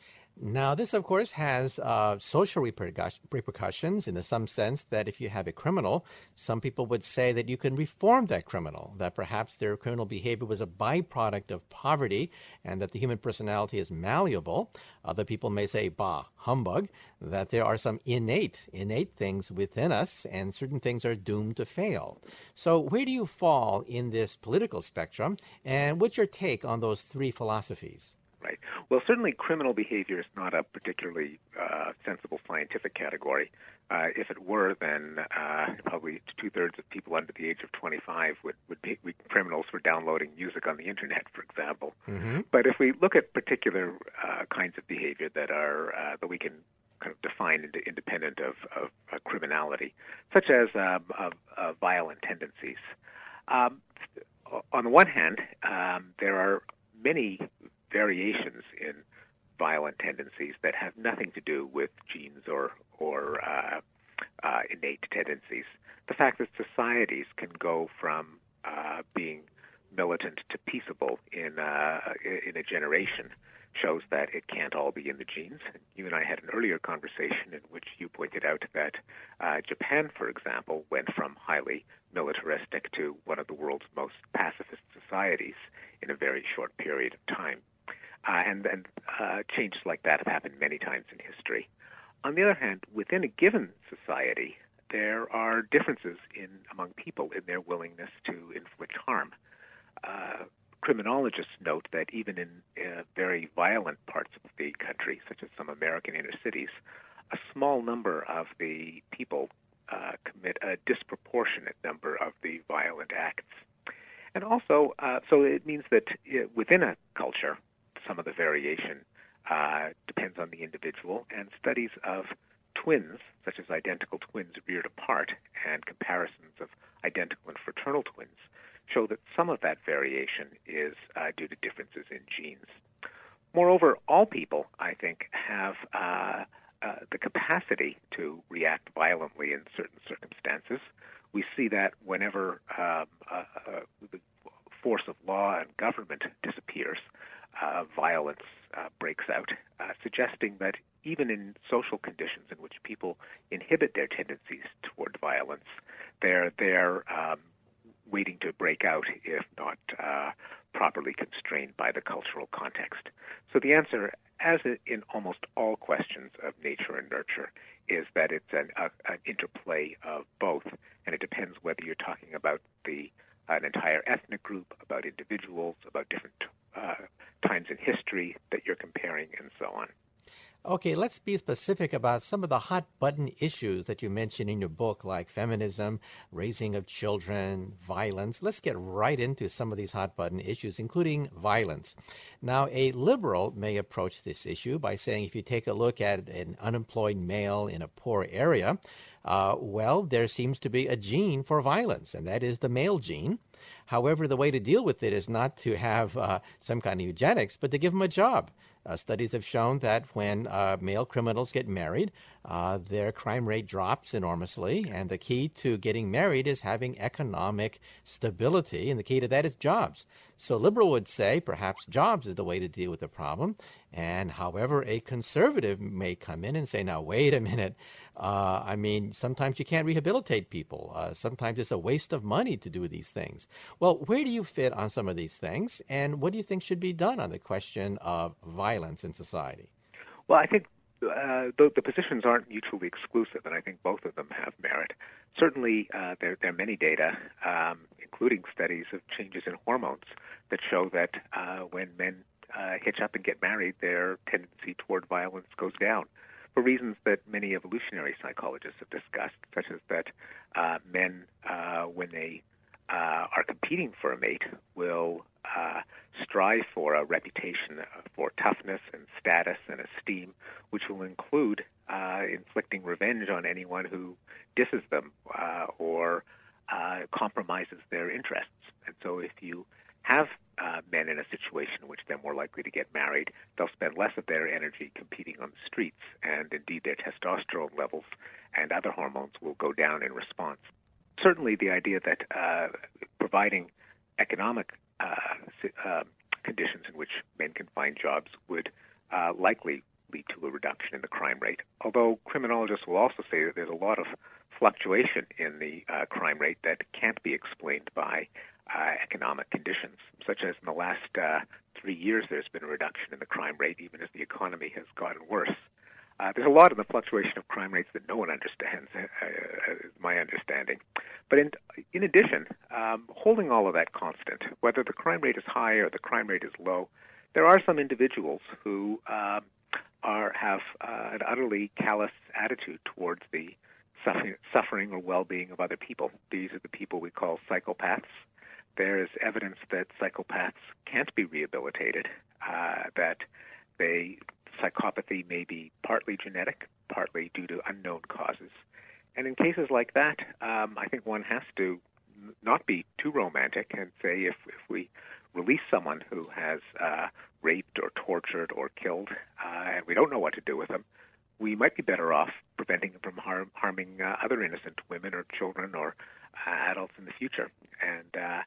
Now, this, of course, has uh, social repercus- repercussions in the some sense that if you have a criminal, some people would say that you can reform that criminal, that perhaps their criminal behavior was a byproduct of poverty and that the human personality is malleable. Other people may say, bah, humbug, that there are some innate, innate things within us and certain things are doomed to fail. So where do you fall in this political spectrum, and what's your take on those three philosophies? Right. Well, certainly criminal behavior is not a particularly uh, sensible scientific category. Uh, if it were, then uh, probably two-thirds of people under the age of twenty-five would, would be criminals for downloading music on the Internet, for example. Mm-hmm. But if we look at particular uh, kinds of behavior that are uh, that we can kind of define into independent of, of uh, criminality, such as um, uh, uh, violent tendencies, um, on the one hand, um, there are many variations in violent tendencies that have nothing to do with genes or or uh, uh, innate tendencies. The fact that societies can go from uh, being militant to peaceable in uh, in a generation shows that it can't all be in the genes. You and I had an earlier conversation in which you pointed out that uh, Japan, for example, went from highly militaristic to one of the world's most pacifist societies in a very short period of time. Uh, and and uh, changes like that have happened many times in history. On the other hand, within a given society, there are differences in among people in their willingness to inflict harm. Uh, criminologists note that even in uh, very violent parts of the country, such as some American inner cities, a small number of the people uh, commit a disproportionate number of the violent acts. And also, uh, so it means that uh, within a culture, some of the variation uh, depends on the individual, and studies of twins, such as identical twins reared apart, and comparisons of identical and fraternal twins, show that some of that variation is uh, due to differences in genes. Moreover, all people, I think, have uh, uh, the capacity to react violently in certain circumstances. We see that whenever um, uh, uh, the force of law and government disappears, uh, violence uh, breaks out, uh, suggesting that even in social conditions in which people inhibit their tendencies toward violence, they're, they're um, waiting to break out if not uh, properly constrained by the cultural context. So the answer, as in almost all questions of nature and nurture, is that it's an, a, an interplay of both, and it depends whether you're talking about the an entire ethnic group, about individuals, about different uh, times in history that you're comparing, and so on. Okay, let's be specific about some of the hot-button issues that you mentioned in your book, like feminism, raising of children, violence. Let's get right into some of these hot-button issues, including violence. Now, a liberal may approach this issue by saying if you take a look at an unemployed male in a poor area, uh, well, there seems to be a gene for violence, and that is the male gene. However, the way to deal with it is not to have uh, some kind of eugenics, but to give them a job. Uh, studies have shown that when uh, male criminals get married, uh, their crime rate drops enormously, and the key to getting married is having economic stability, and the key to that is jobs. So liberal would say perhaps jobs is the way to deal with the problem, and however, a conservative may come in and say, now, wait a minute, uh, I mean, sometimes you can't rehabilitate people. Uh, sometimes it's a waste of money to do these things. Well, where do you fit on some of these things, and what do you think should be done on the question of violence in society? Well, I think uh, the, the positions aren't mutually exclusive, and I think both of them have merit. Certainly, uh, there, there are many data, um, including studies of changes in hormones, that show that uh, when men uh, hitch up and get married, their tendency toward violence goes down, for reasons that many evolutionary psychologists have discussed, such as that uh, men, uh, when they uh, are competing for a mate, will uh, strive for a reputation for toughness and status and esteem, which will include uh, inflicting revenge on anyone who disses them uh, or uh, compromises their interests. And so if you have uh, men in a situation in which they're more likely to get married, they'll spend less of their energy competing on the streets, and indeed their testosterone levels and other hormones will go down in response. Certainly the idea that uh, providing economic uh, uh, conditions in which men can find jobs would uh, likely lead to a reduction in the crime rate, although criminologists will also say that there's a lot of fluctuation in the uh, crime rate that can't be explained by uh, economic conditions, such as in the last uh, three years there's been a reduction in the crime rate even as the economy has gotten worse. Uh, there's a lot of the fluctuation of crime rates that no one understands, uh, is my understanding. But in, in addition, um, holding all of that constant, whether the crime rate is high or the crime rate is low, there are some individuals who um, are have uh, an utterly callous attitude towards the suffering, suffering or well-being of other people. These are the people we call psychopaths. There is evidence that psychopaths can't be rehabilitated, uh, that they psychopathy may be partly genetic, partly due to unknown causes. And in cases like that, um, I think one has to not be too romantic and say if, if we release someone who has uh, raped or tortured or killed, uh, and we don't know what to do with them, we might be better off preventing them from harm, harming uh, other innocent women or children or uh, adults in the future. And uh,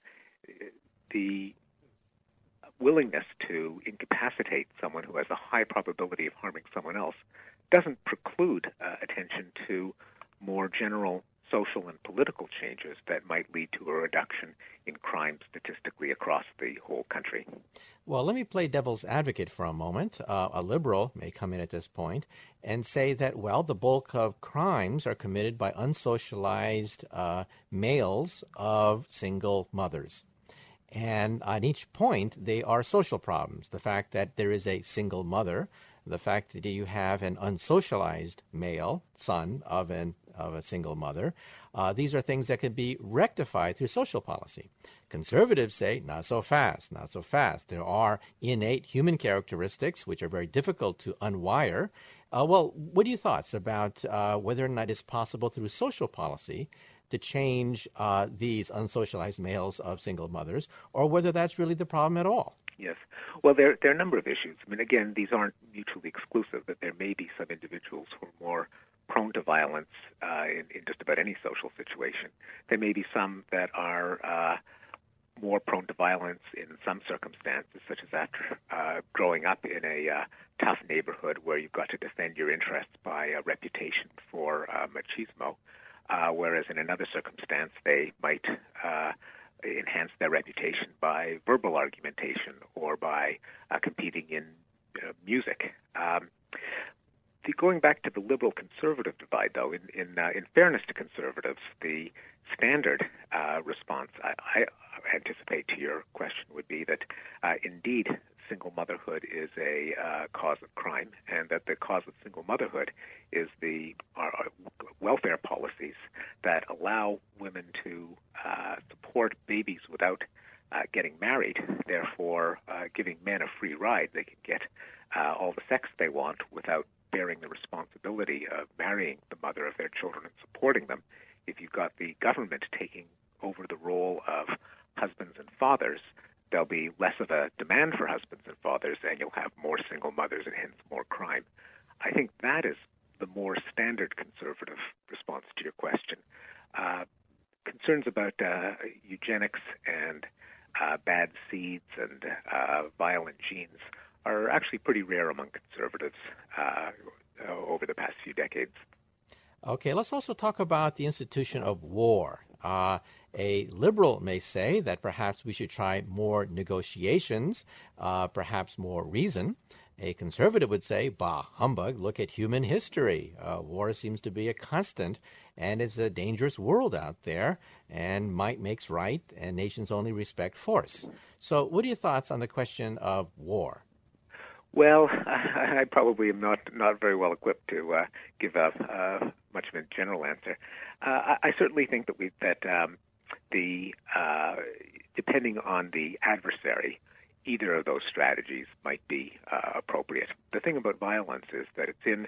the willingness to incapacitate someone who has a high probability of harming someone else doesn't preclude uh, attention to more general social and political changes that might lead to a reduction in crime statistically across the whole country. Well, let me play devil's advocate for a moment. Uh, a liberal may come in at this point and say that, well, the bulk of crimes are committed by unsocialized uh, males of single mothers. And on each point, they are social problems. The fact that there is a single mother, the fact that you have an unsocialized male son of an of a single mother, uh, these are things that can be rectified through social policy. Conservatives say, not so fast, not so fast. There are innate human characteristics which are very difficult to unwire. Uh, well, what are your thoughts about uh, whether or not it's possible through social policy to change uh, these unsocialized males of single mothers, or whether that's really the problem at all? Yes. Well, there, there are a number of issues. I mean, again, these aren't mutually exclusive, that there may be some individuals who are more prone to violence uh, in, in just about any social situation. There may be some that are uh, more prone to violence in some circumstances, such as after uh, growing up in a uh, tough neighborhood where you've got to defend your interests by a reputation for uh, machismo, uh, whereas in another circumstance they might uh, enhance their reputation by verbal argumentation or by uh, competing in uh, music. Um, the, going back to the liberal-conservative divide, though, in in, uh, in fairness to conservatives, the standard uh, response, I, I anticipate to your question, would be that uh, indeed single motherhood is a uh, cause of crime, and that the cause of single motherhood is the uh, welfare policies that allow women to uh, support babies without uh, getting married, therefore uh, giving men a free ride. They can get uh, all the sex they want without bearing the responsibility of marrying the mother of their children and supporting them. If you've got the government taking over the role of husbands and fathers, there'll be less of a demand for husbands and fathers, and you'll have more single mothers and hence more crime. I think that is the more standard conservative response to your question. Uh, concerns about uh, eugenics and uh, bad seeds and uh, violent genes are actually pretty rare among conservatives uh, over the past few decades. Okay, let's also talk about the institution of war. Uh, a liberal may say that perhaps we should try more negotiations, uh, perhaps more reason. A conservative would say, bah, humbug, look at human history. Uh, war seems to be a constant, and it's a dangerous world out there, and might makes right, and nations only respect force. So what are your thoughts on the question of war? Well, I, I probably am not, not very well equipped to uh, give a, uh, much of a general answer. Uh, I, I certainly think that we that um, the uh, depending on the adversary, either of those strategies might be uh, appropriate. The thing about violence is that it's in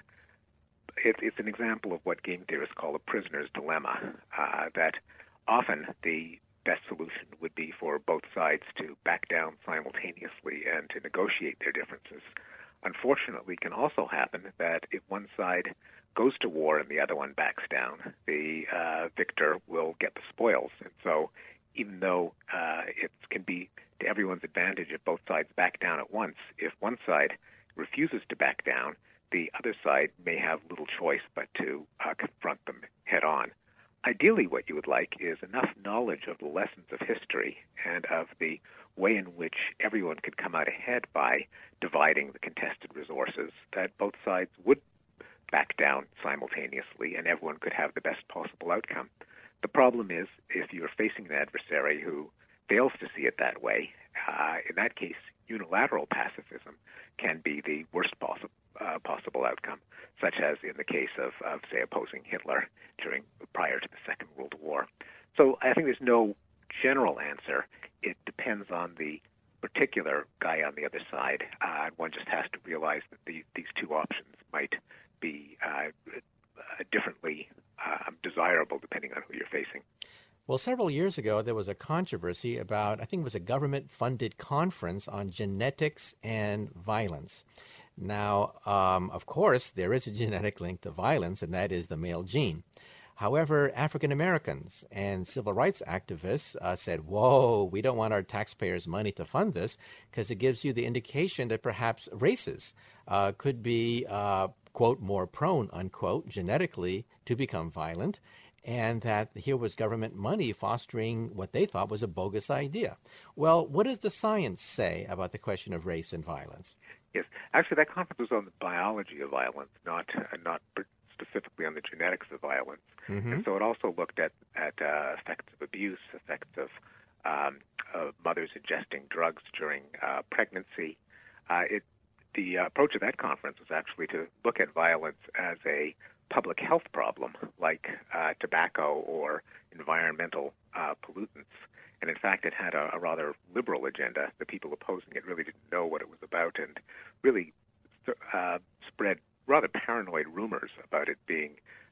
it, it's an example of what game theorists call a prisoner's dilemma. Uh, that often the best solution would be for both sides to back down simultaneously and to negotiate their differences. Unfortunately, it can also happen that if one side goes to war and the other one backs down, the uh, victor will get the spoils. And so even though uh, it can be to everyone's advantage if both sides back down at once, if one side refuses to back down, the other side may have little choice but to uh, confront them head on. Ideally, what you would like is enough knowledge of the lessons of history and of the way in which everyone could come out ahead by dividing the contested resources that both sides would back down simultaneously and everyone could have the best possible outcome. The problem is if you're facing an adversary who fails to see it that way, uh, in that case, unilateral pacifism can be the worst possible uh, possible outcome, such as in the case of, of, say, opposing Hitler during prior to the Second World War. So I think there's no general answer. It depends on the particular guy on the other side. Uh, one just has to realize that the, these two options might be uh, differently uh, desirable depending on who you're facing. Well, several years ago, there was a controversy about, I think it was a government-funded conference on genetics and violence. Now, um, of course, there is a genetic link to violence, and that is the male gene. However, African Americans and civil rights activists uh, said, whoa, we don't want our taxpayers' money to fund this because it gives you the indication that perhaps races uh, could be, uh, quote, more prone, unquote, genetically to become violent, and that here was government money fostering what they thought was a bogus idea. Well, what does the science say about the question of race and violence? Yes, actually, that conference was on the biology of violence, not uh, not specifically on the genetics of violence. Mm-hmm. And so it also looked at at uh, effects of abuse, effects of, um, of mothers ingesting drugs during uh, pregnancy. Uh, it the approach of that conference was actually to look at violence as a public health problem, like uh, tobacco or environmental uh, pollutants. And in fact, it had a, a rather liberal agenda. The people opposing it really didn't know what it was about and really uh, spread rather paranoid rumors about it being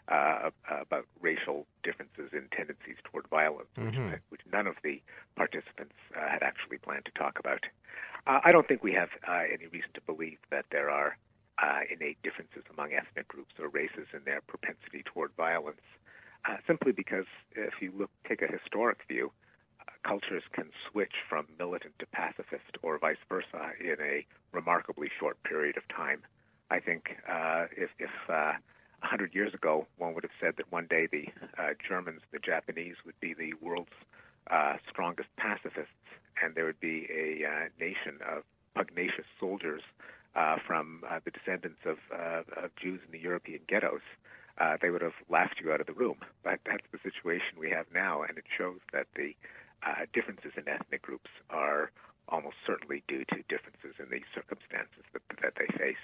uh, about racial differences in tendencies toward violence, Mm-hmm. which, which none of the participants uh, had actually planned to talk about. Uh, I don't think we have uh, any reason to believe that there are uh, innate differences among ethnic groups or races in their propensity toward violence, uh, simply because if you look, take a historic view, uh, cultures can switch from militant to pacifist or vice versa in a remarkably short period of time. I think uh, if, if uh, one hundred years ago, one would have said that one day the uh, Germans, the Japanese, would be the world's uh, strongest pacifists, and there would be a uh, nation of pugnacious soldiers uh, from uh, the descendants of, uh, of Jews in the European ghettos. Uh, they would have laughed you out of the room. But that's the situation we have now, and it shows that the uh, differences in ethnic groups are almost certainly due to differences in the circumstances that, that they face.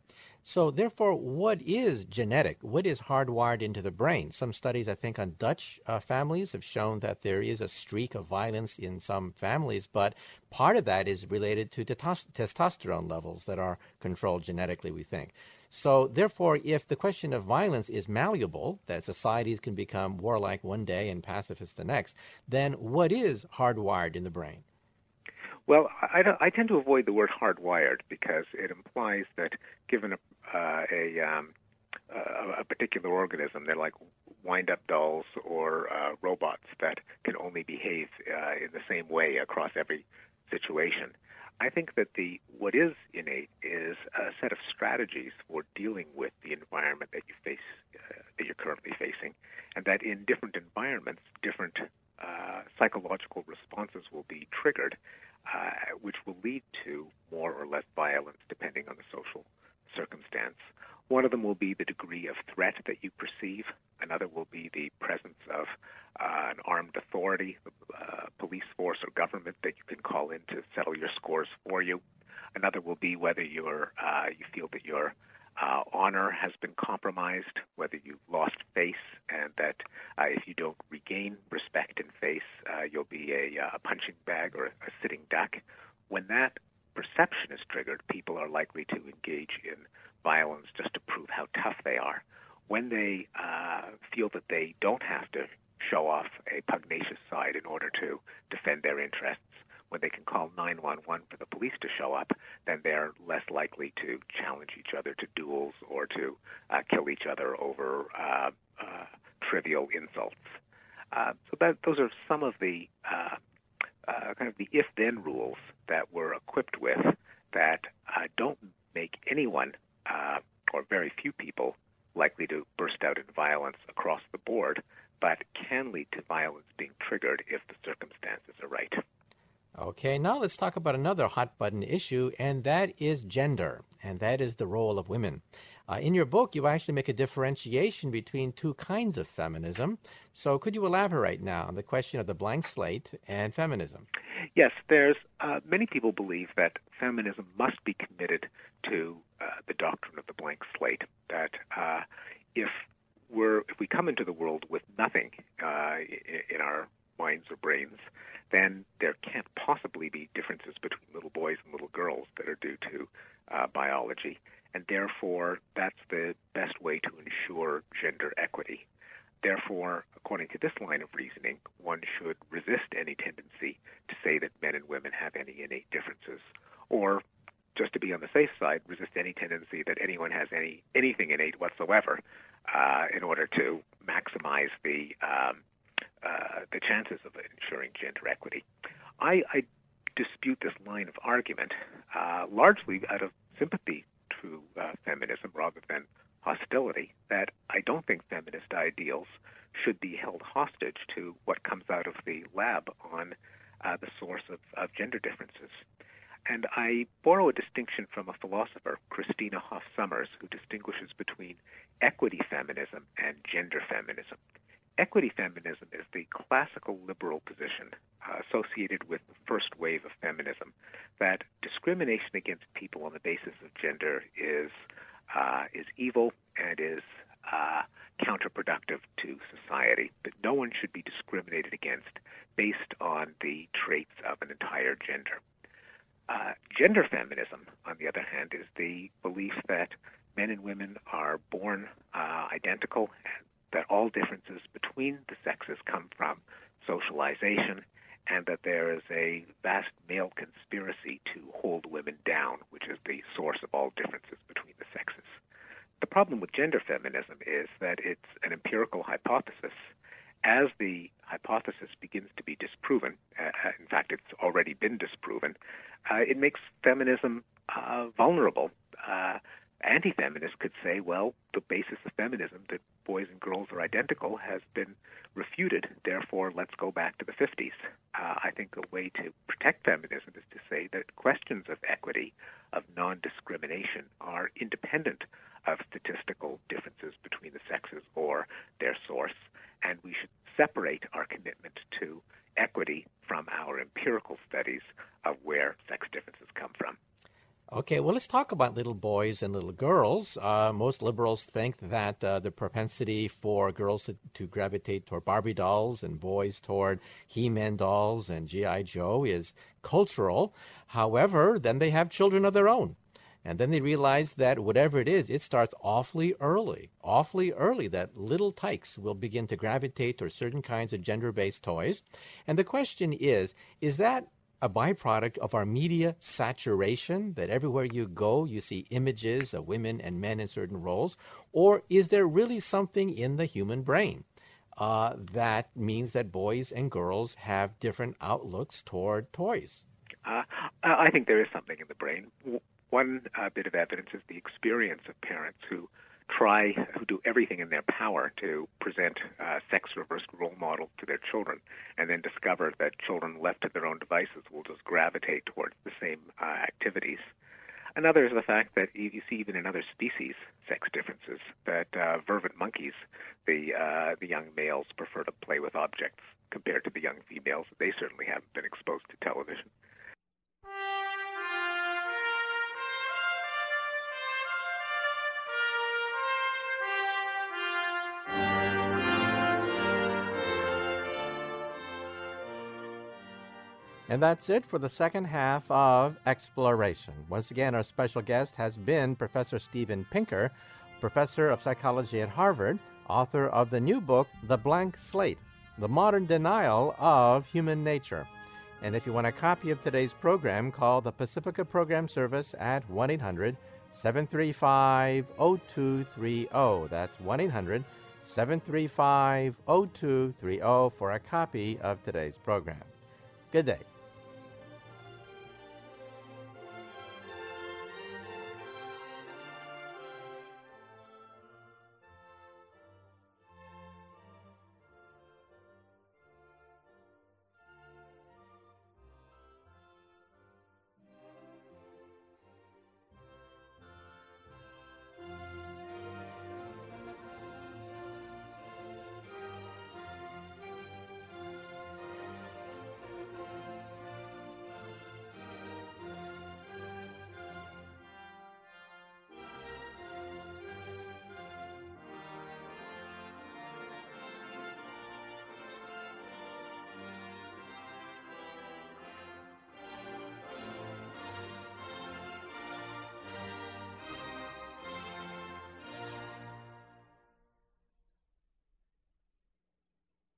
So, therefore, what is genetic? What is hardwired into the brain? Some studies, I think, on Dutch uh, families have shown that there is a streak of violence in some families, but part of that is related to tetos- testosterone levels that are controlled genetically, we think. So, therefore, if the question of violence is malleable, that societies can become warlike one day and pacifist the next, then what is hardwired in the brain? Well, I, don't, I tend to avoid the word hardwired because it implies that given a, uh, a, um, a, a particular organism, they're like wind-up dolls or uh, robots that can only behave uh, in the same way across every situation. I think that the what is innate is a set of strategies for dealing with the environment that you face, uh, that you're currently facing, and that in different environments, different uh, psychological responses will be triggered, Uh, which will lead to more or less violence depending on the social circumstance. One of them will be the degree of threat that you perceive. Another will be the presence of uh, an armed authority, uh, police force or government that you can call in to settle your scores for you. Another will be whether you're, uh, you feel that your uh, honor has been compromised, whether you've lost face, and that uh, if you don't regain respect in face, uh, you'll be a, a punching bag or a sitting duck. When that perception is triggered, people are likely to engage in violence just to prove how tough they are. When they uh, feel that they don't have to show off a pugnacious side in order to defend their interests, when they can call nine one one for the police to show up, then they're less likely to challenge each other to duels or to uh, kill each other over uh, uh, trivial insults. Uh, so that those are some of the uh, uh, kind of the if-then rules that we're equipped with that uh, don't make anyone uh, or very few people likely to burst out in violence across the board, but can lead to violence being triggered if the circumstances are right. Okay, now let's talk about another hot-button issue, and that is gender, and that is the role of women. Uh, in your book, you actually make a differentiation between two kinds of feminism. So could you elaborate now on the question of the blank slate and feminism? Yes, there's uh, many people believe that feminism must be committed to uh, the doctrine of the blank slate, that uh, if we're if we come into the world with nothing uh, in, in our minds or brains, then there can't possibly be differences between little boys and little girls that are due to uh, biology. And therefore, that's the best way to ensure gender equity. Therefore, according to this line of reasoning, one should resist any tendency to say that men and women have any innate differences, or just to be on the safe side, resist any tendency that anyone has any anything innate whatsoever uh, in order to maximize the um, uh, the chances of ensuring gender equity. I, I dispute this line of argument uh, largely out of sympathy to uh, feminism rather than hostility, that I don't think feminist ideals should be held hostage to what comes out of the lab on uh, the source of, of gender differences. And I borrow a distinction from a philosopher, Christina Hoff Sommers, who distinguishes between equity feminism and gender feminism. Equity feminism is the classical liberal position uh, associated with the first wave of feminism, that discrimination against people on the basis of gender is uh, is evil and is uh, counterproductive to society, that no one should be discriminated against based on the traits of an entire gender. Uh, gender feminism, on the other hand, is the belief that men and women are born uh, identical, that all differences between the sexes come from socialization, and that there is a vast male conspiracy to hold women down, which is the source of all differences between the sexes. The problem with gender feminism is that it's an empirical hypothesis. As the hypothesis begins to be disproven, uh, in fact, it's already been disproven, uh, it makes feminism uh, vulnerable. Uh, anti-feminists could say, well, the basis of feminism, that boys and girls are identical, has been refuted. Therefore, let's go back to the fifties. Uh, I think a way to protect feminism is to say that questions of equity, of non-discrimination, are independent of statistical differences between the sexes or their source, and we should separate our commitment to equity from our empirical studies of where sex differences come from. Okay, well, let's talk about little boys and little girls. Uh, most liberals think that uh, the propensity for girls to, to gravitate toward Barbie dolls and boys toward He-Man dolls and G I. Joe is cultural. However, then they have children of their own. And then they realize that whatever it is, it starts awfully early, awfully early, that little tykes will begin to gravitate toward certain kinds of gender-based toys. And the question is, is that a byproduct of our media saturation, that everywhere you go, you see images of women and men in certain roles? Or is there really something in the human brain uh, that means that boys and girls have different outlooks toward toys? Uh, I think there is something in the brain. One uh, bit of evidence is the experience of parents who try, who do everything in their power to present uh, sex-reversed role models to their children, and then discover that children left to their own devices will just gravitate towards the same uh, activities. Another is the fact that you see even in other species sex differences, that uh, vervet monkeys, the, uh, the young males prefer to play with objects compared to the young females. They certainly haven't been exposed to television. And that's it for the second half of Exploration. Once again, our special guest has been Professor Steven Pinker, professor of psychology at Harvard, author of the new book, The Blank Slate, The Modern Denial of Human Nature. And if you want a copy of today's program, call the Pacifica Program Service at one eight hundred seven three five zero two three zero. That's one eight hundred seven three five zero two three zero for a copy of today's program. Good day.